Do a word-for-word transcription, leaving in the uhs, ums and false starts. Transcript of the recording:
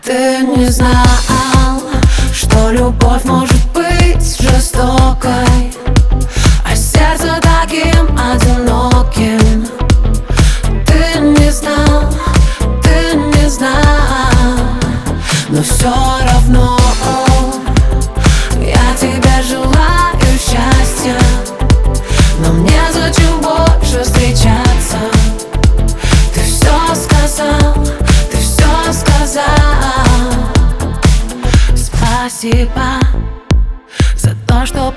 Ты не знал, что любовь может быть жестокой, а сердце таким одиноким. Ты не знал, ты не знал, но все равно я тебе желаю счастья. Но мне зачем больше встречаться? Ты все сказал, ты все сказал. Спасибо.